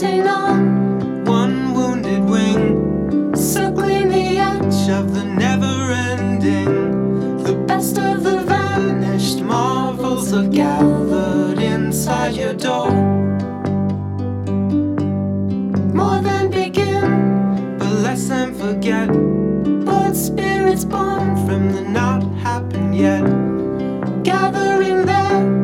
floating on one wounded wing, circling the edge of the never-ending. the best of the vanished Marvels are gathered inside your door. more than begin, But less than forget, but spirits born from the not happened yet. gathering there